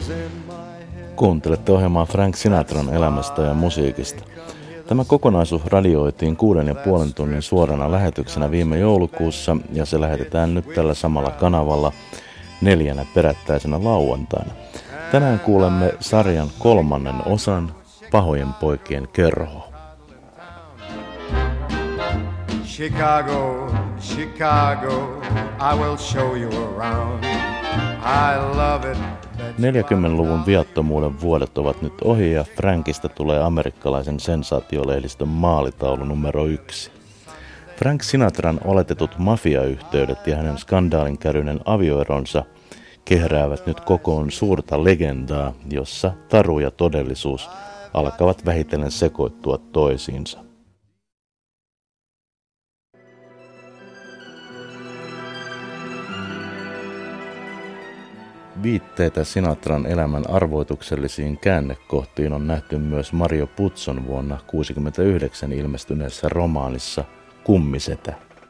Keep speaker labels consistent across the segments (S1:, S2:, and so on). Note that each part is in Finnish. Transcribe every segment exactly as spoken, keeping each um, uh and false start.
S1: Kuuntelette ohjelmaa Frank Sinatran elämästä ja musiikista. Tämä kokonaisuus radioitiin kuuden ja puolen tunnin suorana lähetyksenä viime joulukuussa ja se lähetetään nyt tällä samalla kanavalla neljänä perättäisenä lauantaina. Tänään kuulemme sarjan kolmannen osan Pahojen poikien kerho.
S2: Chicago, Chicago, I will show you around. I love it.
S1: neljäkymmentäluvun viattomuuden vuodet ovat nyt ohi ja Frankista tulee amerikkalaisen sensaatiolehdistön maalitaulu numero yksi. Frank Sinatran oletetut mafiayhteydet ja hänen skandaalinkäryinen avioeronsa kehräävät nyt kokoon suurta legendaa, jossa taru ja todellisuus alkavat vähitellen sekoittua toisiinsa. Viitteitä Sinatran elämän arvoituksellisiin käännekohtiin on nähty myös Mario Puzzon vuonna tuhatyhdeksänsataakuusikymmentäyhdeksän ilmestyneessä romaanissa Kummisetä.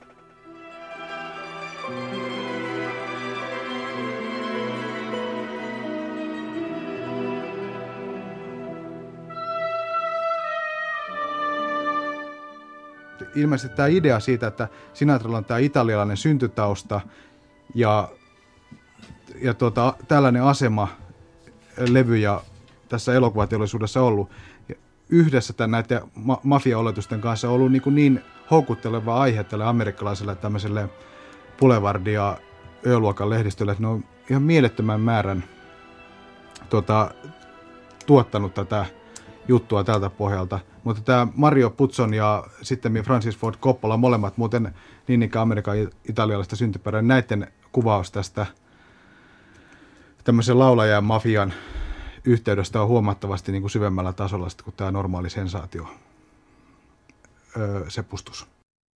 S3: Ilmeisesti tämä idea siitä, että Sinatralla on tämä italialainen syntytausta ja ja tuota, tällainen asema levy ja tässä elokuvateollisuudessa ollut. Ja yhdessä tämän näiden ma- mafia-oletusten kanssa on ollut niin, niin houkutteleva aihe tälle amerikkalaiselle tämmöiselle Boulevard- ja Ö-luokan lehdistölle, että ne on ihan mielettömän määrän tuota, tuottanut tätä juttua tältä pohjalta. Mutta tämä Mario Puzzon ja sitten Francis Ford Coppola, molemmat muuten niin ikään Amerikan italialaista syntyperää, näiden kuvaus tästä tämmöisen laulajan mafian yhteydestä on huomattavasti niin kuin syvemmällä tasolla kuin tämä normaali sensaatio öö, sepustus.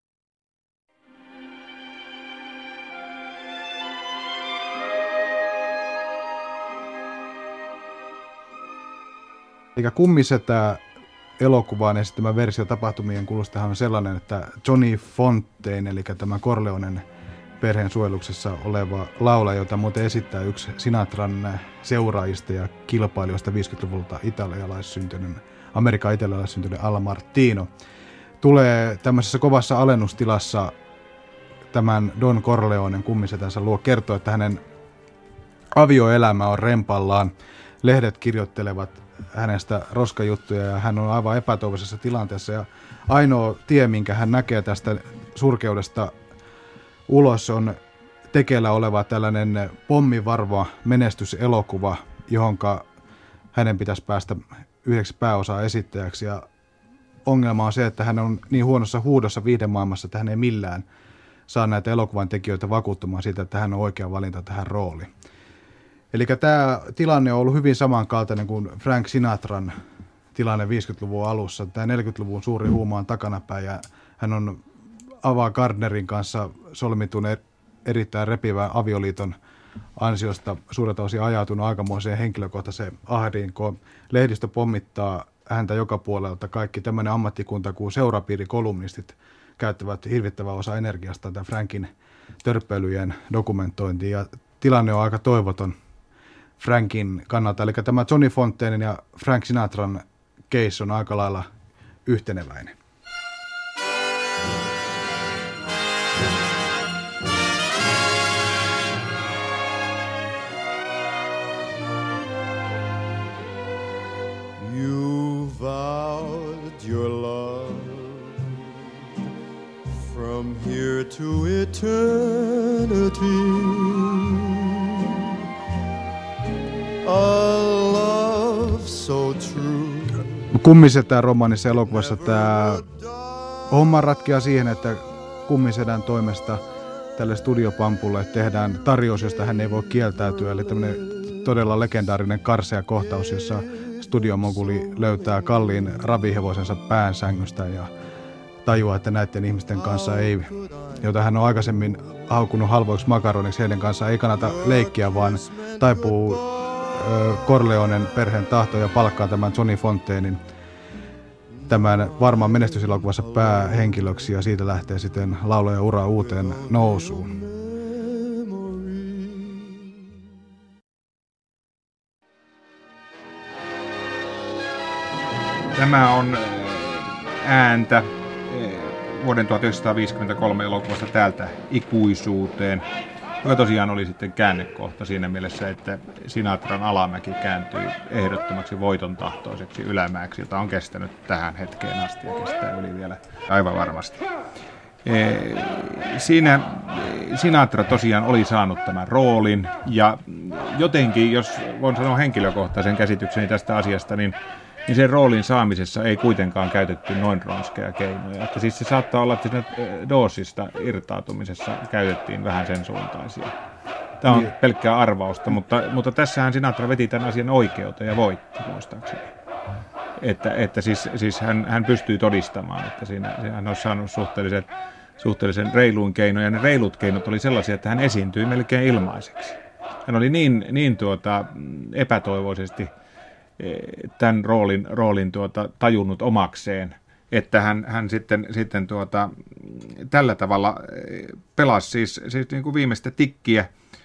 S3: Eli Kummisetä elokuvaan esittämä versio tapahtumien kulustahan on sellainen, että Johnny Fontaine, eli tämä Corleonen perheen suojeluksessa oleva laulaja, jota muuten esittää yksi Sinatran seuraajista ja kilpailijoista viisikymmentäluvulta italialaissyntyinen, Amerikan italialaissyntyinen Al Martino, tulee tämmöisessä kovassa alennustilassa tämän Don Corleonen kummisetänsä luo kertoa, että hänen avioelämä on rempallaan. Lehdet kirjoittelevat hänestä roskajuttuja ja hän on aivan epätoivoisessa tilanteessa. Ja ainoa tie, minkä hän näkee tästä surkeudesta ulos, on tekeillä oleva tällainen pommivarva menestyselokuva, johonka hänen pitäisi päästä yhdeksi pääosaa esittäjäksi. Ja ongelma on se, että hän on niin huonossa huudossa viihdemaailmassa, että hän ei millään saa näitä elokuvan tekijöitä vakuuttumaan siitä, että hän on oikea valinta tähän rooliin. Eli tämä tilanne on ollut hyvin samankaltainen kuin Frank Sinatran tilanne viisikymmentäluvun alussa. Tämä neljäkymmentäluvun suuri huuma on takanapäin ja hän on Ava Gardnerin kanssa solmitun erittäin repivän avioliiton ansiosta suurelta osin ajautunut aikamoiseen henkilökohtaiseen ahdinkoon. Lehdistö pommittaa häntä joka puolelta. Kaikki tämmöinen ammattikunta kuin seurapiirikolumnistit käyttävät hirvittävän osa energiasta tämän Frankin törppöilyjen dokumentointiin. Ja tilanne on aika toivoton Frankin kannalta. Eli tämä Johnny Fontainen ja Frank Sinatran case on aika lailla yhteneväinen.
S2: You vowed your love from here to eternity, a love so true.
S3: Kummisetän romaanissa elokuvassa tämä homma ratkeaa siihen, että Kummisedän toimesta tälle studiopampulle tehdään tarjous, josta hän ei voi kieltäytyä, eli tämmöinen todella legendaarinen karsea kohtaus, jossa studiomoguli löytää kalliin ravihevosensa päänsängystä ja tajuaa, että näiden ihmisten kanssa ei, jota hän on aikaisemmin haukunut halvoiksi makaroniksi, heidän kanssa ei kannata leikkiä, vaan taipuu ö, Corleonen perheen tahto ja palkkaa tämän Johnny Fontainen tämän varmaan menestyselokuvassa päähenkilöksi ja siitä lähtee sitten laulajan ura uuteen nousuun.
S4: Tämä on ääntä vuoden tuhatyhdeksänsataaviisikymmentäkolme elokuvasta Täältä ikuisuuteen, joka tosiaan oli sitten käännekohta siinä mielessä, että Sinatran alamäki kääntyi ehdottomaksi voitontahtoiseksi ylämäeksi, jota on kestänyt tähän hetkeen asti ja kestää yli vielä aivan varmasti. Siinä Sinatra tosiaan oli saanut tämän roolin ja jotenkin, jos voin sanoa henkilökohtaisen käsitykseni tästä asiasta, niin niin sen roolin saamisessa ei kuitenkaan käytetty noin ronskeja keinoja. Että siis se saattaa olla, että siinä doosista irtautumisessa käytettiin vähän sen suuntaisia. Tämä on pelkkää arvausta, mutta, mutta tässähän Sinatra veti tämän asian oikeuteen ja voitti muistaakseni. Että, että siis, siis hän, hän pystyy todistamaan, että siinä hän olisi saanut suhteellisen, suhteellisen reiluun keinoja. Ja ne reilut keinot oli sellaisia, että hän esiintyi melkein ilmaiseksi. Hän oli niin, niin tuota, epätoivoisesti tämän roolin, roolin tuota, tajunnut omakseen, että hän, hän sitten, sitten tuota, tällä tavalla pelasi siis, siis niin kuin viimeistä tikkiä.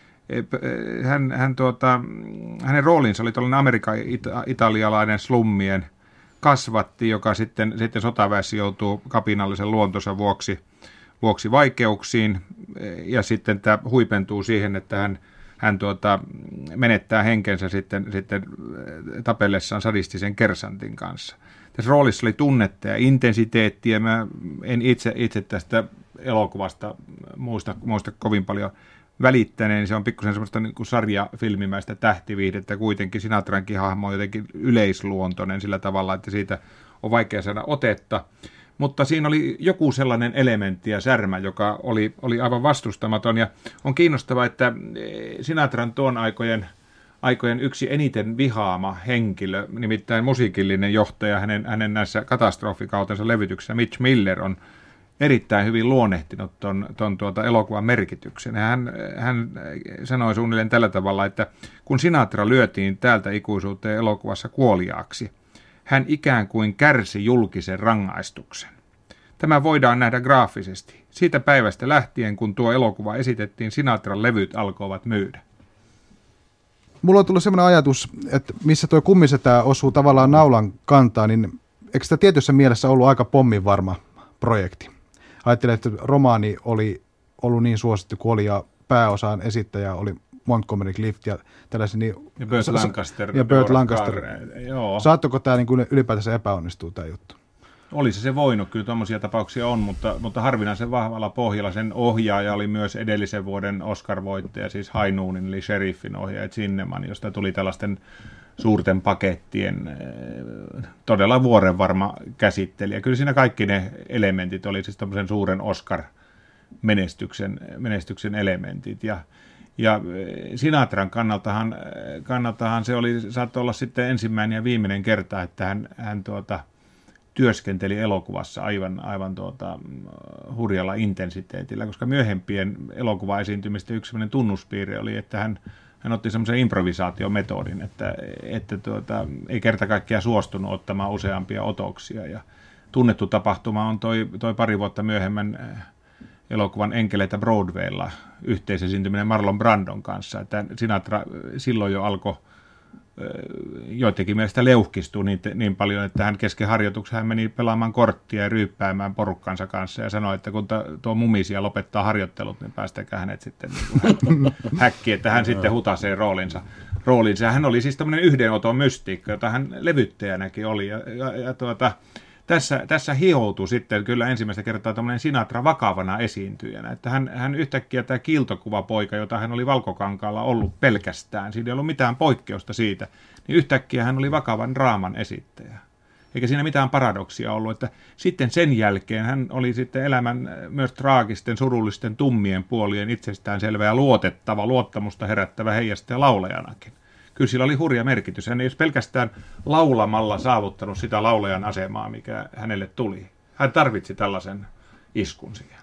S4: Hän, hän, tuota, hänen roolinsa oli tällainen amerikan-italialainen slummien kasvatti, joka sitten, sitten sotaväessä joutuu kapinallisen luontonsa vuoksi, vuoksi vaikeuksiin, ja sitten tämä huipentuu siihen, että hän Hän tuota, menettää henkensä sitten, sitten tapellessaan sadistisen kersantin kanssa. Tässä roolissa oli tunnetta ja intensiteettiä. Mä en itse, itse tästä elokuvasta muista, muista kovin paljon välittäneen. Se on pikkusen semmoista niin kuin sarjafilmimäistä tähtiviihdettä. Kuitenkin Sinatrankin hahmo on jotenkin yleisluontoinen sillä tavalla, että siitä on vaikea saada otetta. Mutta siinä oli joku sellainen elementti ja särmä, joka oli, oli aivan vastustamaton. Ja on kiinnostavaa, että Sinatran tuon aikojen, aikojen yksi eniten vihaama henkilö, nimittäin musiikillinen johtaja hänen, hänen näissä katastrofikautensa levytyksissä, Mitch Miller, on erittäin hyvin luonnehtinut ton, ton tuota elokuvan merkityksen. Hän, hän sanoi suunnilleen tällä tavalla, että kun Sinatra lyötiin Täältä ikuisuuteen elokuvassa kuoliaaksi, hän ikään kuin kärsi julkisen rangaistuksen. Tämä voidaan nähdä graafisesti. Siitä päivästä lähtien, kun tuo elokuva esitettiin, Sinatran levyt alkoivat myydä.
S3: Mulla on tullut sellainen ajatus, että missä tuo Kummisetä osuu tavallaan naulan kantaa, niin eikö sitä tietyssä mielessä ollut aika pomminvarma projekti? Ajattelen, että romaani oli ollut niin suosittu kuin oli, ja pääosaan esittäjä oli Montgomery Clift ja tällaisen. Niin,
S4: ja Burt Lancaster.
S3: Ja Burt Lancaster.
S4: Joo.
S3: Saattoiko tämä niin kuin ylipäätänsä epäonnistua tämä juttu?
S4: Olisi se voinut, kyllä tuommoisia tapauksia on, mutta, mutta harvinaisen vahvalla pohjalla. Sen ohjaaja oli myös edellisen vuoden Oscar-voittaja, siis High Noonin, eli Sheriffin ohjaaja Zinnemann, josta tuli tällaisten suurten pakettien todella vuorenvarma käsittelijä. Kyllä siinä kaikki ne elementit oli siis tämmöisen suuren Oscar-menestyksen menestyksen elementit. Ja, ja Sinatran kannaltahan, kannaltahan se oli, saattoi olla sitten ensimmäinen ja viimeinen kerta, että hän, hän tuota, työskenteli elokuvassa aivan, aivan tuota, hurjalla intensiteetillä, koska myöhempien elokuvaesiintymistä yksi sellainen tunnuspiirre oli, että hän, hän otti semmoisen improvisaatiometodin, että, että tuota, ei kerta kaikkiaan suostunut ottamaan useampia otoksia. Ja tunnettu tapahtuma on toi, toi pari vuotta myöhemmän elokuvan Enkeleitä Broadwaylla yhteisesiintyminen Marlon Brandon kanssa, että Sinatra silloin jo alkoi joidenkin mielestä leuhkistuu niin, niin paljon, että hän kesken harjoituksen hän meni pelaamaan korttia ja ryyppäämään porukkansa kanssa ja sanoi, että kun tuo mumisia lopettaa harjoittelut, niin päästäkää hänet sitten niin häkkiin, että hän sitten hutasee roolinsa. roolinsa. Hän oli siis tämmöinen yhdenoton mystiikka, jota hän levyttäjänäkin oli. Ja, ja, ja tuota, tässä, tässä hioutui sitten kyllä ensimmäistä kertaa tämmöinen Sinatra vakavana esiintyjänä, että hän, hän yhtäkkiä tämä kiiltokuvapoika, jota hän oli Valkokankaalla ollut pelkästään, siinä ei ollut mitään poikkeusta siitä, niin yhtäkkiä hän oli vakavan draaman esittäjä. Eikä siinä mitään paradoksia ollut, että sitten sen jälkeen hän oli sitten elämän myös traagisten, surullisten, tummien puolien itsestäänselvä ja luotettava, luottamusta herättävä heijastaja laulajanakin. Kyllä sillä oli hurja merkitys. Hän ei olisi pelkästään laulamalla saavuttanut sitä laulajan asemaa, mikä hänelle tuli. Hän tarvitsi tällaisen iskun siihen.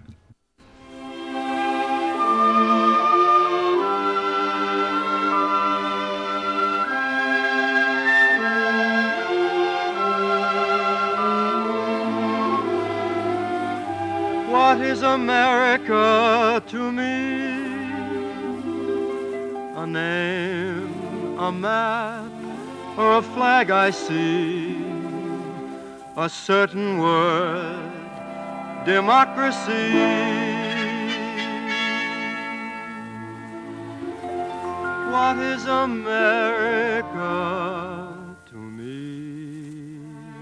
S2: What is America to me? A name, a map, or a flag I see, a certain word, democracy. What is America to me?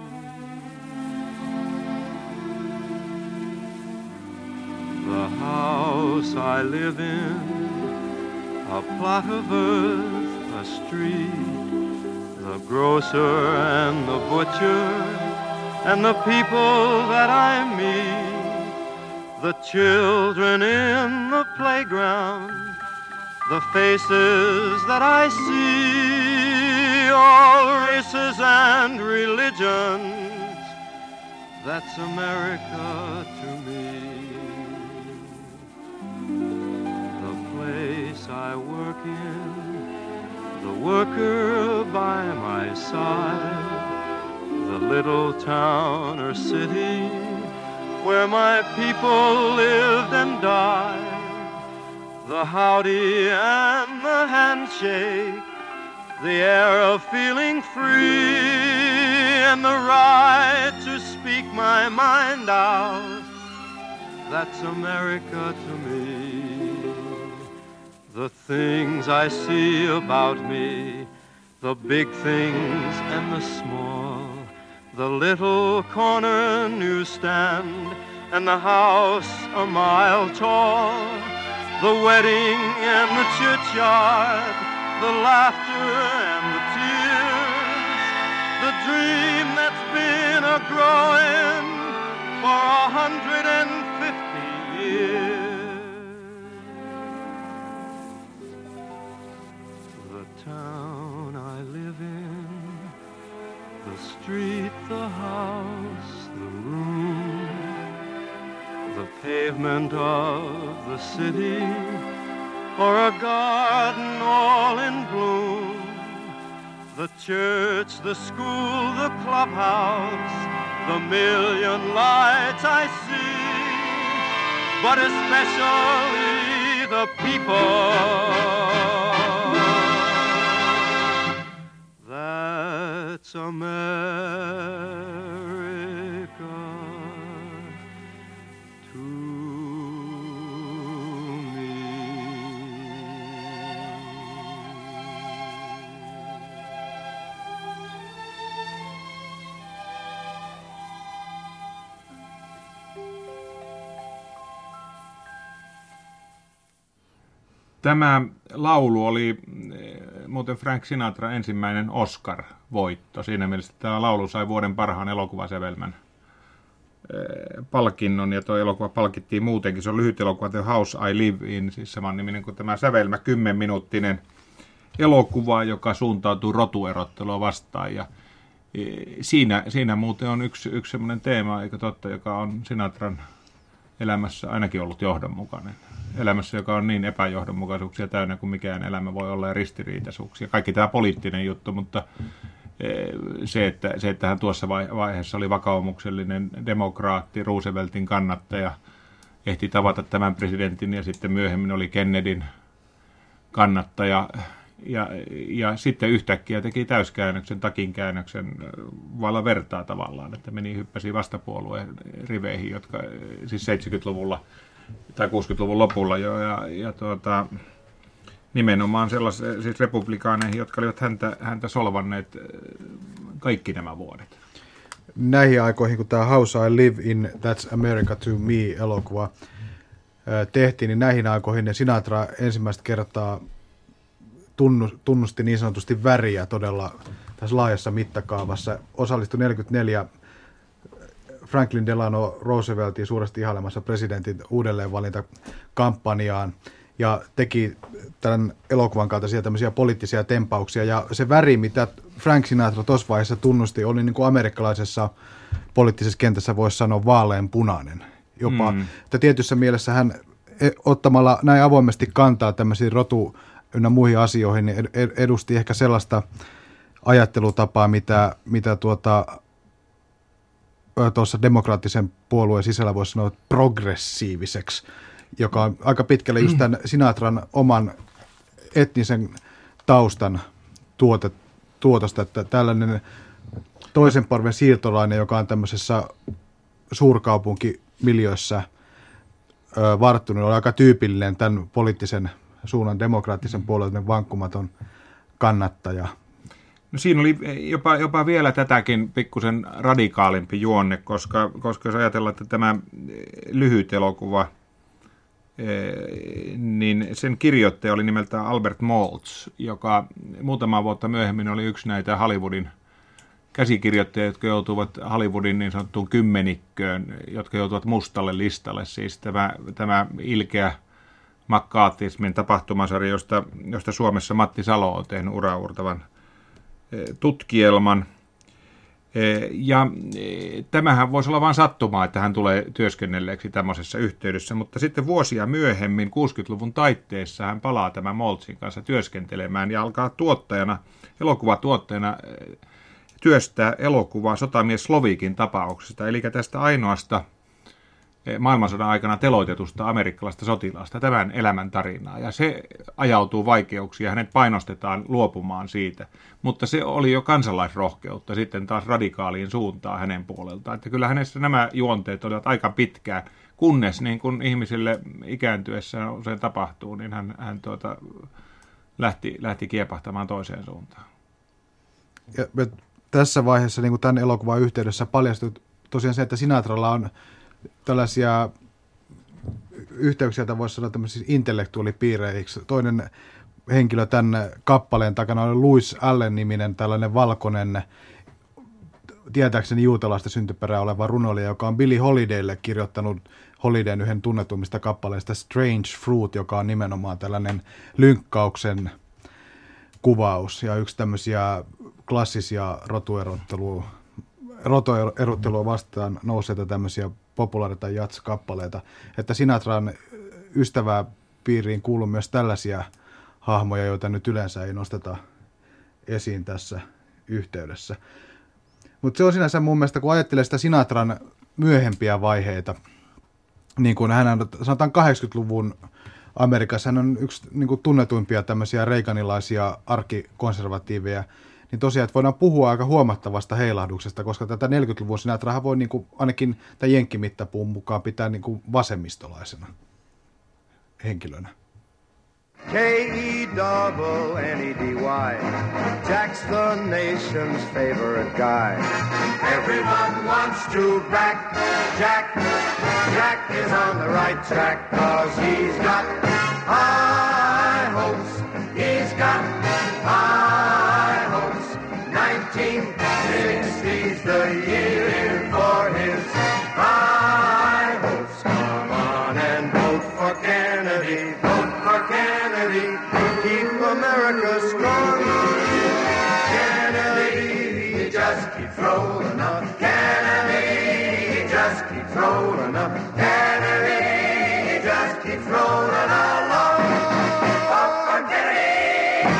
S2: The house I live in, a plot of earth, a street, the grocer and the butcher, and the people that I meet, the children in the playground, the faces that I see, all races and religions, that's America to me. The place I work in, the worker by my side, the little town or city where my people lived and died, the howdy and the handshake, the air of feeling free, and the right to speak my mind out, that's America to me. The things I see about me, the big things and the small, the little corner newsstand and the house a mile tall, the wedding and the churchyard, the laughter and the tears, the dream that's been a-growing for a hundred and fifty years. The town I live in, the street, the house, the room, the pavement of the city, or a garden all in bloom, the church, the school, the clubhouse, the million lights I see, but especially the people. That's America to me.
S4: Tämä laulu oli muuten Frank Sinatra ensimmäinen Oscar-voitto. Siinä mielessä tämä laulu sai vuoden parhaan elokuvasävelmän palkinnon, ja tuo elokuva palkittiin muutenkin. Se on lyhyt elokuva, The House I Live In, siis saman niminen kuin tämä sävelmä, kymmenminuuttinen elokuva, joka suuntautuu rotuerottelua vastaan. Ja siinä, siinä muuten on yksi, yksi sellainen teema, eikö totta, joka on Sinatran elämässä ainakin ollut johdonmukainen. Elämässä, joka on niin epäjohdonmukaisuuksia täynnä kuin mikään elämä voi olla, ja ristiriitaisuuksia. Kaikki tämä poliittinen juttu, mutta se, että, se, että hän tuossa vaiheessa oli vakaumuksellinen demokraatti, Rooseveltin kannattaja, ehti tavata tämän presidentin, ja sitten myöhemmin oli Kennedyn kannattaja, ja, ja sitten yhtäkkiä teki täyskäännöksen, takinkäännöksen, vailla vertaa tavallaan, että meni hyppäsi vastapuolueen riveihin, jotka siis seitsemänkymmentäluvulla tai kuusikymmentäluvun lopulla jo, ja, ja tuota, nimenomaan sellaisia siis republikaaneihin, jotka olivat häntä, häntä solvanneet kaikki nämä vuodet.
S3: Näihin aikoihin, kun tämä House I Live In, That's America to Me -elokuva tehtiin, niin näihin aikoihin Sinatra ensimmäistä kertaa tunnusti niin sanotusti väriä todella tässä laajassa mittakaavassa. Osallistui neljäkymmentäneljä Franklin Delano Rooseveltin suuresti ihailemassa presidentin uudelleenvalintakampanjaan ja teki tämän elokuvan kaltaisia tämmöisiä poliittisia tempauksia. Ja se väri, mitä Frank Sinatra tuossa vaiheessa tunnusti, oli niin kuin amerikkalaisessa poliittisessa kentässä voisi sanoa vaaleanpunainen. Jopa, mm. että tietyssä mielessä hän ottamalla näin avoimesti kantaa tämmöisiin rotu- ynnä muihin asioihin, niin edusti ehkä sellaista ajattelutapaa, mitä, mitä tuota, tuossa demokraattisen puolueen sisällä voisi sanoa progressiiviseksi, joka on aika pitkälle just tämän Sinatran oman etnisen taustan tuote, tuotosta, että tällainen toisen parven siirtolainen, joka on tämmöisessä suurkaupunkimiljöissä ö, varttunut, oli aika tyypillinen tämän poliittisen suunnan demokraattisen puolueen vankkumaton kannattaja.
S4: No siinä oli jopa, jopa vielä tätäkin pikkusen radikaalimpi juonne, koska, koska jos ajatellaan, että tämä lyhyt elokuva, niin sen kirjoittaja oli nimeltään Albert Maltz, joka muutama vuotta myöhemmin oli yksi näitä Hollywoodin käsikirjoittajia, jotka joutuvat Hollywoodin niin sanottuun kymmenikköön, jotka joutuvat mustalle listalle. Siis tämä, tämä ilkeä McCarthyismin tapahtumasarja, josta, josta Suomessa Matti Salo on tehnyt uraurtavan tutkielman. Ja tämähän voisi olla vain sattumaa, että hän tulee työskennelleeksi tämmöisessä yhteydessä, mutta sitten vuosia myöhemmin, kuusikymmentäluvun taitteessa, hän palaa tämän Maltzin kanssa työskentelemään ja alkaa tuottajana, elokuvatuottajana työstää elokuvaa sotamies Slovikin tapauksesta, eli tästä ainoasta maailmansodan aikana teloitetusta amerikkalaista sotilaasta, tämän elämän tarinaa. Ja se ajautuu vaikeuksiin ja hänet painostetaan luopumaan siitä. Mutta se oli jo kansalaisrohkeutta sitten taas radikaaliin suuntaan hänen puoleltaan. Että kyllä hänessä nämä juonteet olivat aika pitkään, kunnes niin kun ihmisille ikääntyessä usein tapahtuu, niin hän, hän tuota, lähti, lähti kiepahtamaan toiseen suuntaan.
S3: Ja tässä vaiheessa niin kuin tämän elokuvan yhteydessä paljastui tosiaan se, että Sinatralla on tällaisia yhteyksiä, joita voisi sanoa tämmöisissä intellektuaalipiireiksi. Toinen henkilö tämän kappaleen takana oli Louis Allen-niminen tällainen valkoinen, tietääkseni juutalaista syntyperää oleva runoilija, joka on Billie Holidaylle kirjoittanut Holidayn yhden tunnetummista kappaleista Strange Fruit, joka on nimenomaan tällainen lynkkauksen kuvaus ja yksi tämmöisiä klassisia rotuerottelua, rotuerottelua vastaan nouseita tämmöisiä populaari- tai jazz-kappaleita, että Sinatran ystäväpiiriin kuuluu myös tällaisia hahmoja, joita nyt yleensä ei nosteta esiin tässä yhteydessä. Mutta se on sinänsä mun mielestä, kun ajattelee sitä Sinatran myöhempiä vaiheita, niin kuin hän on, sanotaan kahdeksankymmentäluvun Amerikassa, hän on yksi niin kuin tunnetuimpia tämmöisiä reaganilaisia arkikonservatiiveja, niin tosiaan, että voidaan puhua aika huomattavasta heilahduksesta, koska tätä neljäkymmentäluvun Sinatrahan voi niin kuin, ainakin tämän jenkkimittapuun mukaan pitää niin kuin vasemmistolaisena henkilönä.
S5: K E N E D Y, Jack's the nation's favorite guy. Everyone wants to back Jack. Jack is on the right track, cause he's got high hopes. He's got high hopes. nineteen sixty's the year for his high hopes. Come on and vote for Kennedy. Vote for Kennedy. Keep America strong. Kennedy, he just keeps rolling up. Kennedy, he just keeps rolling up. Kennedy, he just keeps rolling along. Vote for Kennedy.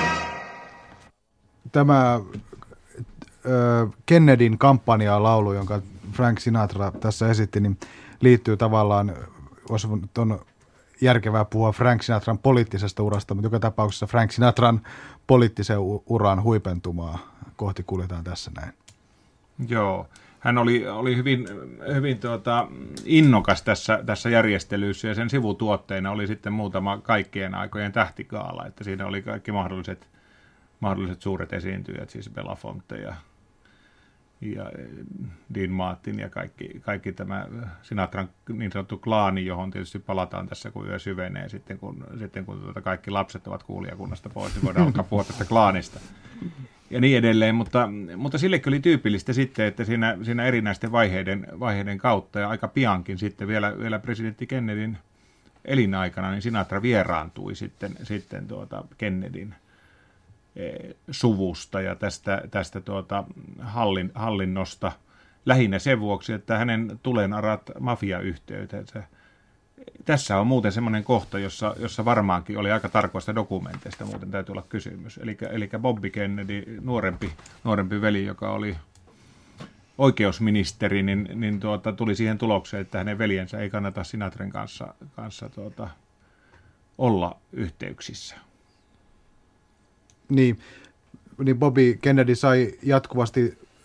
S3: Tämä Kennedyn kampanjalaulu, jonka Frank Sinatra tässä esitti, niin liittyy tavallaan, olisi on järkevää puhua Frank Sinatran poliittisesta urasta, mutta joka tapauksessa Frank Sinatran poliittisen uran huipentumaa kohti kuljetaan tässä näin.
S4: Joo, hän oli, oli hyvin, hyvin tuota, innokas tässä, tässä järjestelyssä ja sen sivutuotteina oli sitten muutama kaikkien aikojen tähtikaala, että siinä oli kaikki mahdolliset mahdolliset suuret esiintyjät, siis Belafonte ja, ja Dean Martin ja kaikki, kaikki tämä Sinatran niin sanottu klaani, johon tietysti palataan tässä, kun yö syvenee, sitten kun, sitten kun tuota kaikki lapset ovat kuulijakunnasta pois, niin voidaan alkaa puhua tästä klaanista ja niin edelleen, mutta, mutta sillekin oli tyypillistä sitten, että siinä, siinä erinäisten vaiheiden, vaiheiden kautta ja aika piankin sitten vielä, vielä presidentti Kennedyn elinaikana, niin Sinatra vieraantui sitten, sitten tuota Kennedyn suvusta ja tästä, tästä tuota hallin, hallinnosta lähinnä sen vuoksi, että hänen tulenarat mafiayhteytensä. Tässä on muuten semmoinen kohta, jossa, jossa varmaankin oli aika tarkoista dokumenteista, muuten täytyy olla kysymys. Eli, eli Bobby Kennedy, nuorempi, nuorempi veli, joka oli oikeusministeri, niin, niin tuota, tuli siihen tulokseen, että hänen veljensä ei kannata Sinatran kanssa, kanssa tuota, olla yhteyksissä.
S3: Niin, niin Bobby Kennedy sai jatkuvasti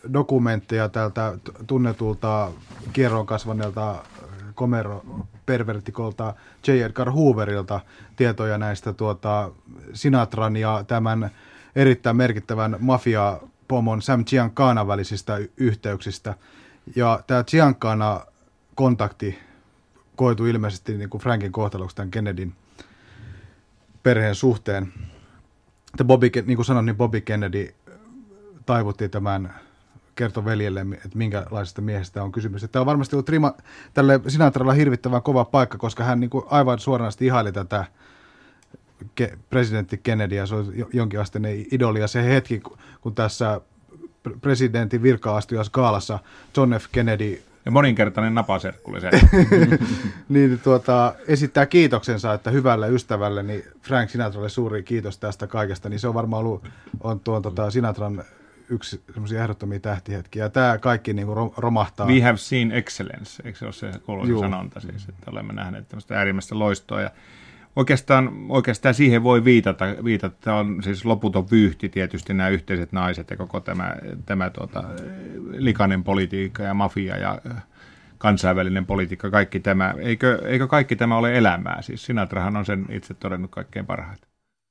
S3: dokumentteja tältä tunnetulta kierroon kasvaneelta komero-pervertikolta J. Edgar Hooverilta tietoja näistä tuota, Sinatran ja tämän erittäin merkittävän mafia-pomon Sam Giancanan välisistä y- yhteyksistä. Ja tämä Giancana-kontakti koitui ilmeisesti niin kuin Frankin kohtaloksi tämän Kennedyn perheen suhteen. Bobby, niin kuin sanoin, niin Bobby Kennedy taivutti tämän, kertoi veljelle, että minkälaisesta miehestä on kysymys. Tämä on varmasti ollut rima, tälle Sinatralla hirvittävän kova paikka, koska hän niin kuin aivan suoranaisesti ihaili tätä ke, presidentti Kennedyä, se on jonkinasteinen idoli. Ja se hetki, kun tässä presidentin virka-astujaiskaalassa John F. Kennedy
S4: ja moninkertainen napaserkku oli se.
S3: niin tuota, esittää kiitoksensa, että hyvälle ystävälle, niin Frank Sinatralle suuri kiitos tästä kaikesta, niin se on varmaan ollut on tuon tota Sinatran yksi semmoisia ehdottomia tähtihetkiä. Ja tämä kaikki niin kuin romahtaa.
S4: We have seen excellence, eikö se ole se kuuluisa sanonta siis, että olemme nähneet tämmöistä äärimmäistä loistoa. Ja oikeastaan, oikeastaan siihen voi viitata, viitata. Tämä on siis loputon vyyhti tietysti nämä yhteiset naiset ja koko tämä, tämä tuota, likainen politiikka ja mafia ja kansainvälinen politiikka, kaikki tämä. Eikö, eikö kaikki tämä ole elämää? Siis Sinatrahan on sen itse todennut kaikkein parhaiten.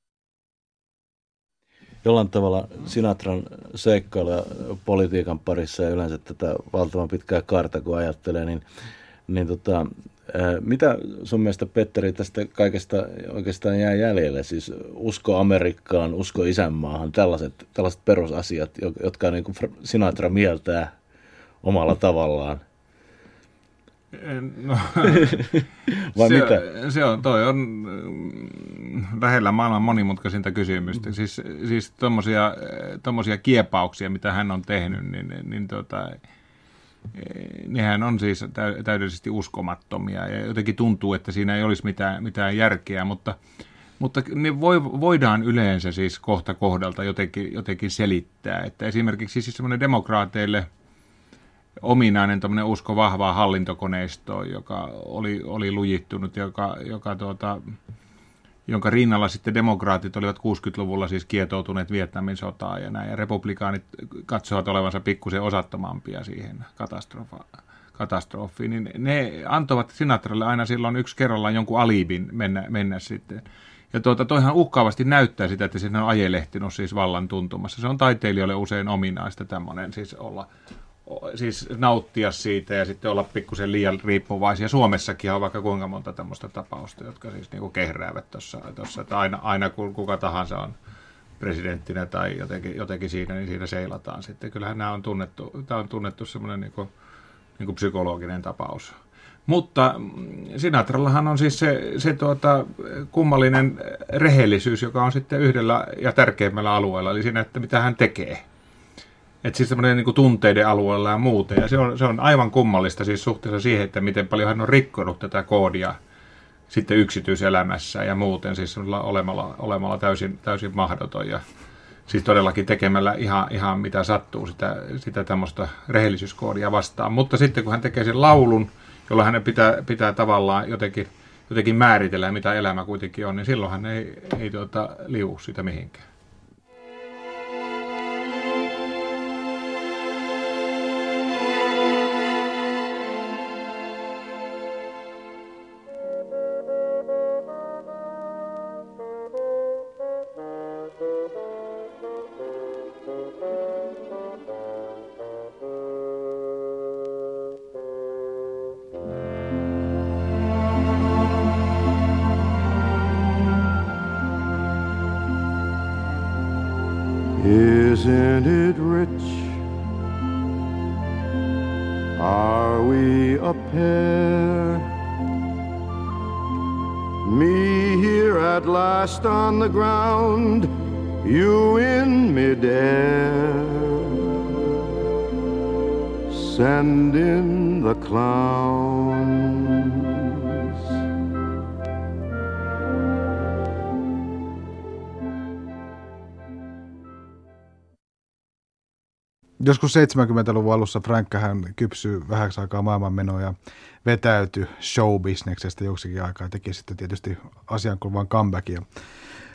S1: Jollain tavalla Sinatran seikkailuja politiikan parissa ja yleensä tätä valtavan pitkää kaarta, kun ajattelee, niin, niin tota, mitä sun mielestä, Petteri, tästä kaikesta oikeastaan jää jäljelle? Siis usko Amerikkaan, usko isänmaahan, tällaiset, tällaiset perusasiat, jotka niin kuin Sinatra mieltää omalla tavallaan.
S4: No,
S1: Vai
S4: se,
S1: mitä?
S4: Se on, toi on lähellä maailman monimutkaisinta kysymystä. Mm. Siis, siis tommosia, tommosia kiepauksia, mitä hän on tehnyt, niin, niin tota, nehän on siis täydellisesti uskomattomia ja jotenkin tuntuu, että siinä ei olisi mitään, mitään järkeä, mutta, mutta ne voi, voidaan yleensä siis kohta kohdalta jotenkin, jotenkin selittää, että esimerkiksi siis semmoinen demokraateille ominainen tämmöinen usko vahvaa hallintokoneistoa, joka oli, oli lujittunut, joka, joka tuota, jonka rinnalla sitten demokraatit olivat kuusikymmentäluvulla siis kietoutuneet Vietnamin sotaan ja näin, ja republikaanit katsovat olevansa pikkusen osattomampia siihen katastrofiin, niin ne antoivat Sinatralle aina silloin yksi kerrallaan jonkun alibin mennä, mennä sitten. Ja tuota, toihan uhkaavasti näyttää sitä, että siinä on ajelehtinut siis vallan tuntumassa. Se on taiteilijoille usein ominaista tämmöinen siis olla, siis nauttia siitä ja sitten olla pikkusen liian riippuvaisia. Suomessakin on vaikka kuinka monta tämmöistä tapausta, jotka siis niinku kehräävät tuossa, että aina, aina kun kuka tahansa on presidenttinä tai jotenkin, jotenkin siinä, niin siinä seilataan sitten. Kyllähän nämä on tunnettu, tämä on tunnettu semmoinen niinku, niinku psykologinen tapaus. Mutta Sinatrallahan on siis se, se tuota, kummallinen rehellisyys, joka on sitten yhdellä ja tärkeimmällä alueella, eli siinä, että mitä hän tekee. Että siis semmoinen niin kuin tunteiden alueella ja muuten. Ja se on, se on aivan kummallista siis suhteessa siihen, että miten paljon hän on rikkonut tätä koodia sitten yksityiselämässä ja muuten. Siis olemalla, olemalla täysin, täysin mahdoton ja siis todellakin tekemällä ihan, ihan mitä sattuu sitä, sitä tämmöistä rehellisyyskoodia vastaan. Mutta sitten kun hän tekee sen laulun, jolla hänen pitää, pitää tavallaan jotenkin, jotenkin määritellä, mitä elämä kuitenkin on, niin silloin hän ei, ei tuota, liu sitä mihinkään.
S5: Isn't it rich? Are we a pair? Me here at last on the ground, you in midair. Send in the clowns.
S3: Joskus seitsemänkymmentäluvun alussa Frankkähän kypsyi vähäksi aikaa maailmanmenoa ja vetäytyi show-bisneksestä joksikin aikaa ja teki sitten tietysti asiankuuluvan comebackia.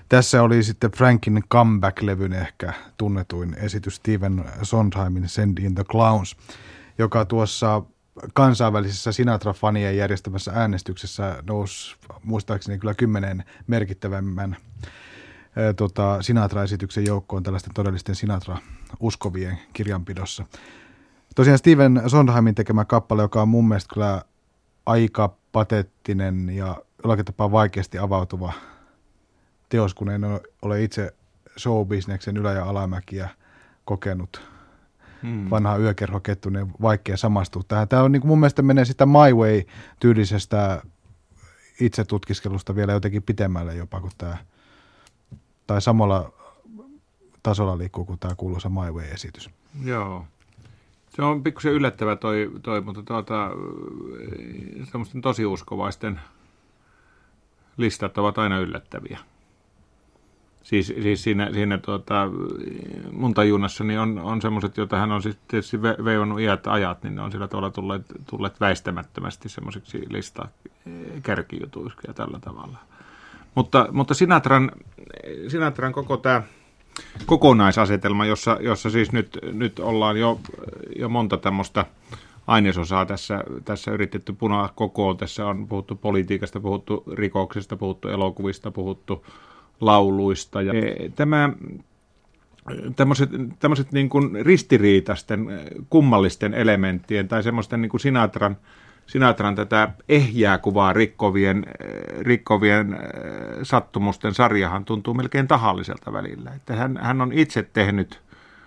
S3: Tässä oli sitten Frankin comeback-levyn ehkä tunnetuin esitys Stephen Sondheimin Send in the Clowns, joka tuossa kansainvälisessä Sinatra-fanien järjestämässä äänestyksessä nousi muistaakseni kyllä kymmenen merkittävämmän ää, tota, Sinatra-esityksen joukkoon tällaisten todellisten Sinatra-uskovien kirjanpidossa. Tosiaan Stephen Sondheimin tekemä kappale, joka on mun mielestä kyllä aika pateettinen ja jollakin tapaa vaikeasti avautuva teos, kun en ole itse showbisneksen ylä- ja alamäkiä kokenut. Hmm. Vanha yökerhokettu, niin vaikea samastua tähän. Tämä on niin kuin mun mielestä menee sitä My Way-tyylisestä itsetutkiskelusta vielä jotenkin pitemmälle jopa kuin tämä, tai samalla tasolla liikkuu kuin tämä kuuluisa My Way-esitys.
S4: Joo. Se on pikkusen yllättävä toi, toi mutta tuota, semmoisten tosiuskovaisten listat ovat aina yllättäviä. Siis, siis siinä, siinä tuota, mun tajunnassani on, on semmoiset, joita hän on siis tietysti veivannut iät ajat, niin ne on sillä tavalla tulleet, tulleet väistämättömästi semmoisiksi lista kärkijutuiksi ja tällä tavalla. Mutta, mutta Sinatran, Sinatran koko tämä kokonaisasetelma, jossa, jossa siis nyt, nyt ollaan jo, jo monta tämmöistä ainesosaa tässä, tässä yritetty punaa kokoon. Tässä on puhuttu politiikasta, puhuttu rikoksista, puhuttu elokuvista, puhuttu lauluista. Ja tämä, tämmöiset, tämmöiset niin kuin ristiriitaisten, kummallisten elementtien tai semmoisten niin kuin Sinatran, Sinatran tätä ehjää kuvaa rikkovien, rikkovien sattumusten sarjahan tuntuu melkein tahalliselta välillä. Että hän, hän on itse tehnyt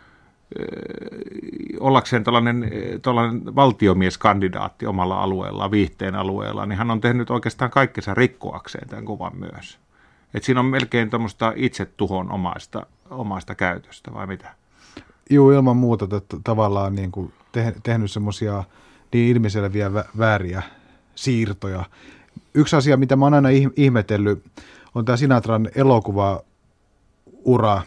S4: ollakseen tällainen, tällainen valtiomieskandidaatti omalla alueellaan, viihteen alueella, niin hän on tehnyt oikeastaan kaikkensa rikkoakseen tämän kuvan myös. Että siinä on melkein tämmöistä itsetuhon omaista, omaista käytöstä, vai mitä?
S3: Joo, ilman muuta että tavallaan niin kuin te, tehnyt semmoisia niin ilmiselviä vä- vääriä siirtoja. Yksi asia, mitä mä oon aina ihmetellyt, on tämä Sinatran elokuvaura,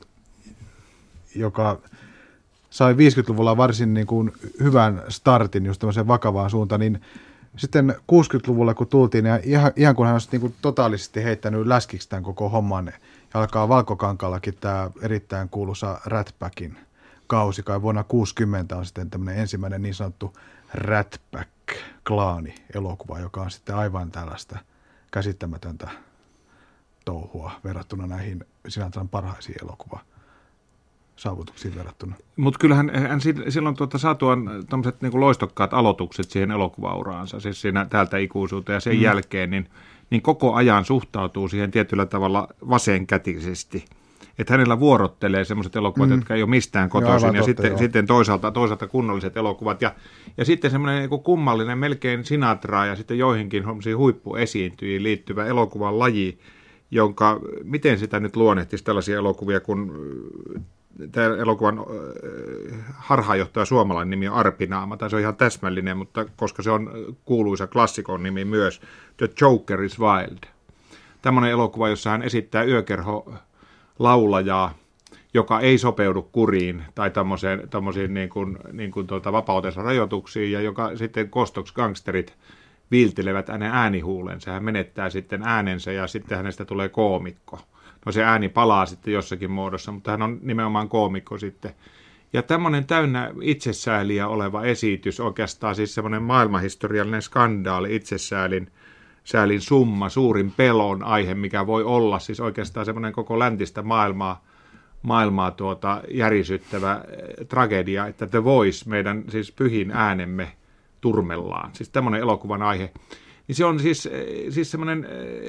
S3: joka sai viisikymmentäluvulla varsin niin kuin hyvän startin just tämmöiseen vakavaan suuntaan, niin sitten kuusikymmentäluvulla kun tultiin, niin ihan, ihan kun hän olisi niin kuin totaalisesti heittänyt läskiksi tämän koko homman, ja alkaa Valkokankaallakin tämä erittäin kuuluisa Rat Packin kausi, kai vuonna kuusikymmentä on sitten tämmöinen ensimmäinen niin sanottu Rat Pack-klaani-elokuva, joka on sitten aivan tällaista käsittämätöntä touhua verrattuna näihin Sinatran parhaisiin elokuvaan saavutuksiin verrattuna.
S4: Mutta kyllähän hän silloin tuota saatuaan tämmöiset niinku loistokkaat aloitukset siihen elokuvauraansa, siis siinä täältä ikuisuuteen ja sen mm. jälkeen, niin, niin koko ajan suhtautuu siihen tietyllä tavalla vasenkätisesti. Että hänellä vuorottelee semmoiset elokuvat, mm. jotka ei ole mistään kotoisin, ja totta, sitten, sitten toisaalta, toisaalta kunnolliset elokuvat. Ja, ja sitten semmoinen niin kuin kummallinen, melkein Sinatraa ja sitten joihinkin huippuesiintyjiin liittyvä elokuvan laji, jonka, miten sitä nyt luonnehtisi tällaisia elokuvia, kun tämä elokuvan äh, harhaanjohtaja suomalainen nimi on Arpinaama, tai se on ihan täsmällinen, mutta koska se on kuuluisa klassikon nimi myös, The Joker is Wild. Tämmöinen elokuva, jossa hän esittää yökerho laulajaa, joka ei sopeudu kuriin tai tämmöisiin niin kuin, niin kuin tuota vapautensa rajoituksiin, ja joka sitten kostoksi gangsterit viiltelevät hänen äänihuulensa. Hän menettää sitten äänensä ja sitten hänestä tulee koomikko. No se ääni palaa sitten jossakin muodossa, mutta hän on nimenomaan koomikko sitten. Ja tämmöinen täynnä itsesääliä oleva esitys, oikeastaan siis semmoinen maailmanhistoriallinen skandaali, itsesäälin säälin summa, suurin pelon aihe, mikä voi olla, siis oikeastaan semmoinen koko läntistä maailmaa, maailmaa tuota, järisyttävä tragedia, että The Voice, meidän siis pyhin äänemme turmellaan. Siis tämmöinen elokuvan aihe. Niin se on siis, siis semmoinen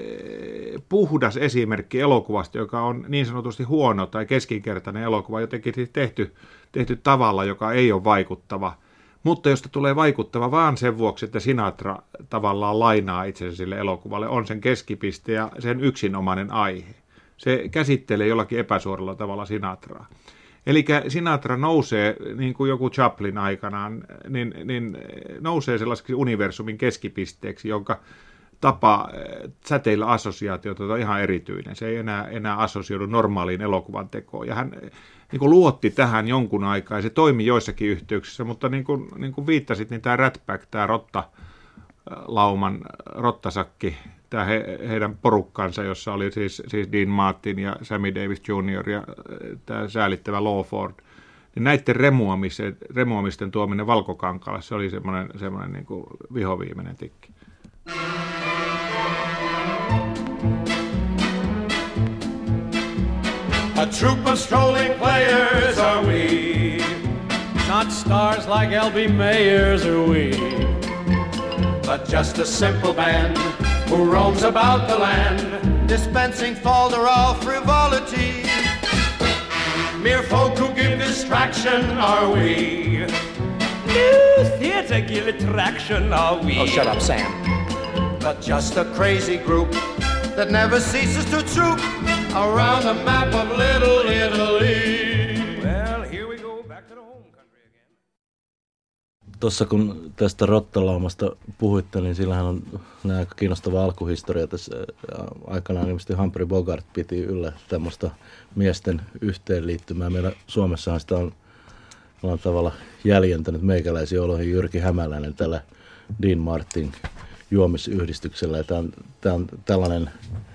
S4: puhdas esimerkki elokuvasta, joka on niin sanotusti huono tai keskinkertainen elokuva, jotenkin tehty, tehty tavalla, joka ei ole vaikuttava, mutta josta tulee vaikuttava vaan sen vuoksi, että Sinatra tavallaan lainaa itsensä sille elokuvalle, on sen keskipiste ja sen yksinomainen aihe. Se käsittelee jollakin epäsuoralla tavalla Sinatraa. Eli Sinatra nousee, niin kuin joku Chaplin aikanaan, niin, niin nousee sellaiseksi universumin keskipisteeksi, jonka tapa säteillä assosiaatiota on ihan erityinen. Se ei enää, enää assosioidu normaaliin elokuvan tekoon. Ja hän niin kuin luotti tähän jonkun aikaa, ja se toimi joissakin yhteyksissä, mutta niin kuin, niin kuin viittasit, niin tämä Rat Pack, tämä Rotta, lauman rottasakki tämä he, heidän porukkansa, jossa oli siis, siis Dean Martin ja Sammy Davis juniori ja tämä säälittävä Lawford, niin näiden remuamisten, remuamisten tuominen valkokankaalle, se oli semmoinen, semmoinen niin kuin vihoviimeinen tikki.
S6: A troop of strolling players are we, not stars like L B Mayers are we, but just a simple band who roams about the land, dispensing folderol frivolity. Mere folk who give distraction are we, new theatre give attraction are we.
S7: Oh, shut up, Sam.
S6: But just a crazy group that never ceases to troop around the map of Little Italy. Well, here we go back to the home country again.
S1: Tuossa kun tästä rottalaumasta puhuitte, niin sillähän on aika kiinnostava alkuhistoria. Tässä aikanaan ilmeisesti Humphrey Bogart piti yllä tämmöistä miesten yhteenliittymää. Meillä Suomessahan sitä on jollain tavalla jäljentänyt meikäläisiä oloihin Jyrki Hämäläinen tällä Dean Martin juomisyhdistyksellä. Ja tämä on, tämä on tällainen,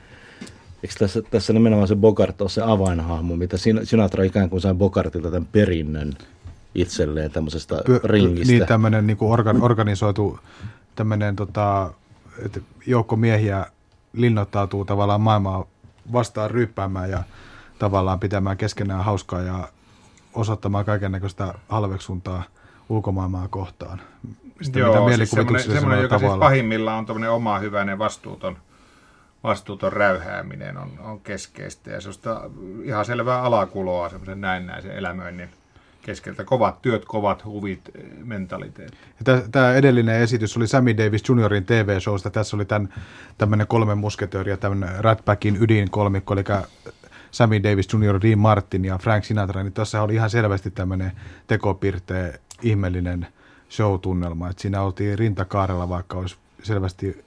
S1: eikö tässä, tässä nimenomaan se Bogart ole se avainhahmo, mitä Sinatra ikään kuin sai Bogartilta tämän perinnön itselleen tämmöisestä Py- ringistä.
S3: Niin, tämmöinen niin kuin organ, organisoitu tämmöinen tota, että joukko miehiä linnoittautuu tavallaan maailmaa vastaan ryyppäämään ja tavallaan pitämään keskenään hauskaa ja osoittamaan kaikennäköistä halveksuntaa ulkomaailmaa kohtaan. Sitä,
S4: Joo, siis semmoinen, semmoinen joka siis pahimmillaan on tämmöinen oma hyväinen vastuuton, vastuuton räyhääminen on, on keskeistä ja sellaista ihan selvää alakuloa semmoisen näennäisen elämöinnin keskeltä. Kovat työt, kovat huvit, mentaliteetti.
S3: Tämä edellinen esitys oli Sammy Davis juniorin T V-showsta. Tässä oli tämän, tämmöinen kolme musketööriä, tämmöinen Rat Packin ydinkolmikko, eli Sammy Davis junior, Dean Martin ja Frank Sinatra. Niin tuossa oli ihan selvästi tämmöinen tekopirteä, ihmeellinen show-tunnelma. Et siinä oltiin rintakaarella, vaikka olisi selvästi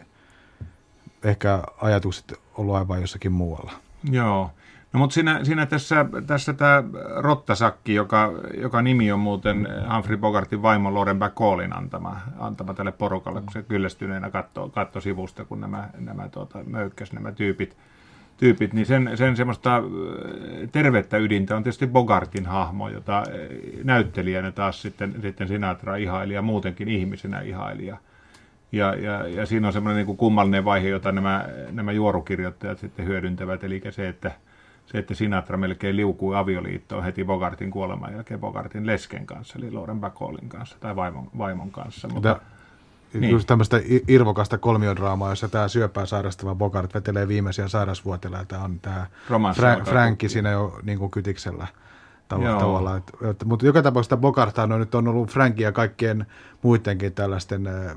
S3: ehkä ajatukset ollut aivan jossakin muualla.
S4: Joo. No mutta siinä, siinä tässä, tässä tämä Rottasakki, joka, joka nimi on muuten Humphrey Bogartin vaimo Lauren Bacallin antama, antama tälle porukalle, kun se kyllästyneenä katsoi katso sivusta, kun nämä, nämä tuota, möykkäs nämä tyypit, tyypit, niin sen, sen semmoista tervettä ydintä on tietysti Bogartin hahmo, jota näyttelijänä taas sitten, sitten Sinatra ihaili ja muutenkin ihmisenä ihaili. Ja, ja, ja, ja siinä on semmoinen niin kuin kummallinen vaihe, jota nämä, nämä juorukirjoittajat sitten hyödyntävät, eli se, että Se, että Sinatra melkein liukui avioliittoon heti Bogartin kuoleman jälkeen Bogartin lesken kanssa, eli Lauren Bacallin kanssa tai vaimon, vaimon kanssa. Mutta,
S3: niin. Just tämmöistä irvokasta kolmiodraamaa, jossa tämä syöpää sairastava Bogart vetelee viimeisiä sairausvuotiailla, ja tämä on tämä Fra- Frankki siinä jo niin kuin kytiksellä tav- tavalla. Et, et, mutta joka tapauksessa Bogart on nyt on ollut Frankin ja kaikkien muidenkin tällaisten äh,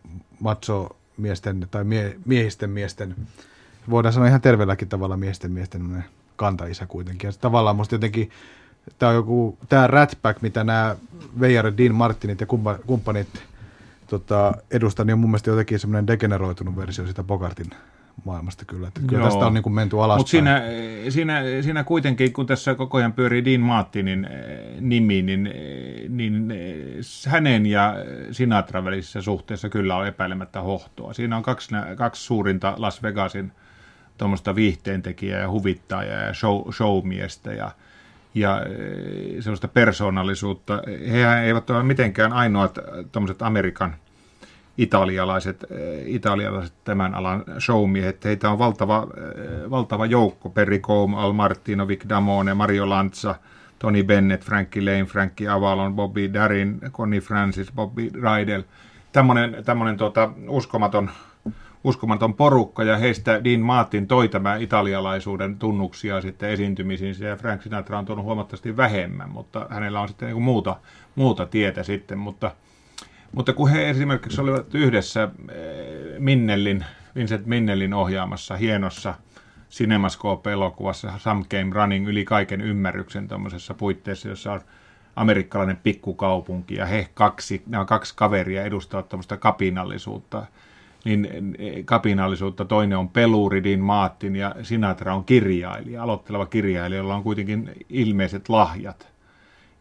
S3: macho-miesten tai mie- miehisten miesten, voidaan sanoa ihan terveelläkin tavalla miesten miesten kantaisä kuitenkin. Ja tavallaan musta jotenkin tämä on joku, tämä Rat Pack, mitä nämä Veijar, Dean Martinit ja kumppanit tota, edustaa, niin on mun mielestä jotenkin semmoinen degeneroitunut versio sitä Bogartin maailmasta kyllä. Että kyllä tästä on niin kuin menty alaspäin.
S4: Mutta siinä, siinä, siinä kuitenkin, kun tässä koko ajan pyörii Dean Martinin nimi, niin, niin hänen ja Sinatra välisessä suhteessa kyllä on epäilemättä hohtoa. Siinä on kaksi, kaksi suurinta Las Vegasin tuommoista viihteentekijää ja huvittajaa ja show, showmiestä ja, ja sellaista persoonallisuutta. Hehän eivät ole mitenkään ainoat tuommoiset Amerikan italialaiset, italialaiset tämän alan showmiehet. Heitä on valtava, valtava joukko. Perry Como, Al Martino, Vic Damone, Mario Lanza, Tony Bennett, Frankie Lane, Frankie Avalon, Bobby Darin, Connie Francis, Bobby Rydell. Tämmöinen, tämmöinen tuota, uskomaton uskomaton porukka, ja heistä Dean Martin toi tämä italialaisuuden tunnuksia sitten esiintymisiin, ja Frank Sinatra on tuonut huomattavasti vähemmän, mutta hänellä on sitten niin kuin muuta, muuta tietä sitten, mutta, mutta kun he esimerkiksi olivat yhdessä Minnellin, Vincent Minnellin ohjaamassa hienossa CinemaScope-elokuvassa Some Came Running yli kaiken ymmärryksen tuommoisessa puitteissa, jossa on amerikkalainen pikkukaupunki, ja he kaksi, nämä kaksi kaveria edustavat tuommoista kapinallisuutta, niin kapinallisuutta. Toinen on peluri, Dean Martin, ja Sinatra on kirjailija, aloitteleva kirjailija, jolla on kuitenkin ilmeiset lahjat.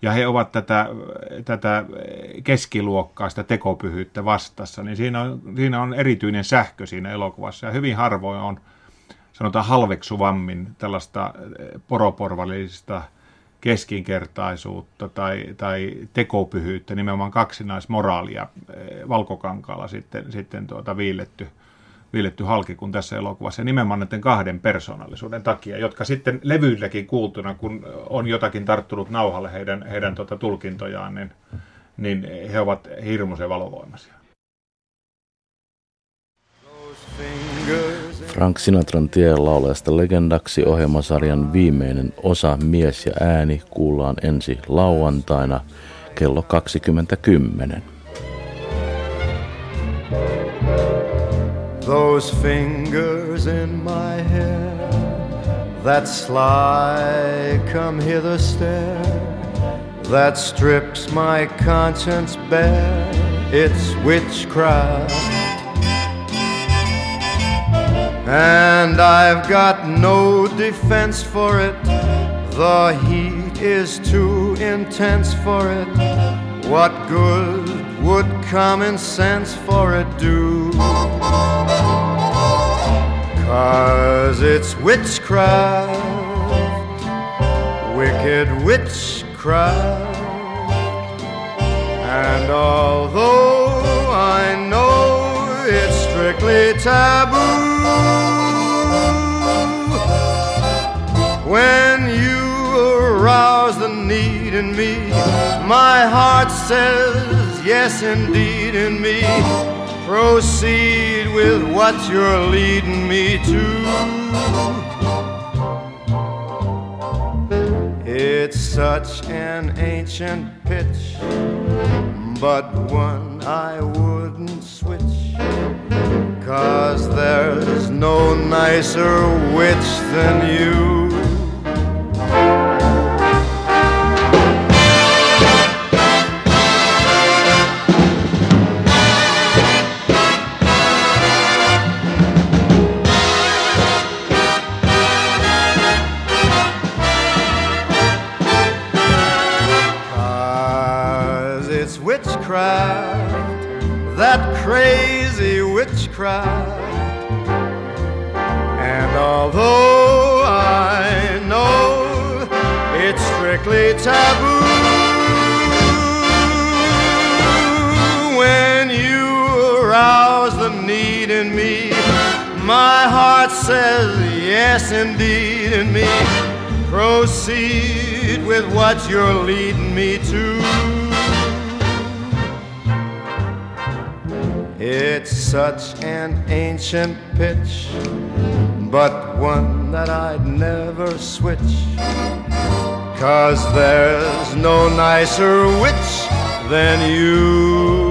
S4: ja he ovat tätä, tätä keskiluokkaa, sitä tekopyhyyttä vastassa, niin siinä on, siinä on erityinen sähkö siinä elokuvassa, ja hyvin harvoin on, sanotaan halveksuvammin, tällaista poroporvallista keskinkertaisuutta tai, tai tekopyhyyttä, nimenomaan kaksinaismoraalia Valkokankaalla sitten, sitten tuota viilletty, viilletty halki kuin tässä elokuvassa, ja nimenomaan näiden kahden persoonallisuuden takia, jotka sitten levyilläkin kuultuna, kun on jotakin tarttunut nauhalle heidän, heidän tuota tulkintojaan, niin, niin he ovat hirmuisen valovoimaisia.
S1: Frank Sinatran tielaulajasta legendaksi ohjelmasarjan viimeinen osa Mies ja ääni kuullaan ensi lauantaina kello kaksikymmentä kymmenen.
S5: Those fingers in my hair, that sly come hither stare, that strips my conscience bare, it's witchcraft. And I've got no defense for it, the heat is too intense for it. What good would common sense for it do? 'Cause it's witchcraft, wicked witchcraft. And although I know it's strictly taboo, when you arouse the need in me, my heart says yes indeed in me. Proceed with what you're leading me to. It's such an ancient pitch, but one I wouldn't switch, 'cause there's no nicer witch than you. Witchcraft, that crazy witchcraft. And although I know it's strictly taboo, when you arouse the need in me, my heart says yes indeed in me. Proceed with what you're leading me to. It's such an ancient pitch, but one that I'd never switch, 'cause there's no nicer witch than you.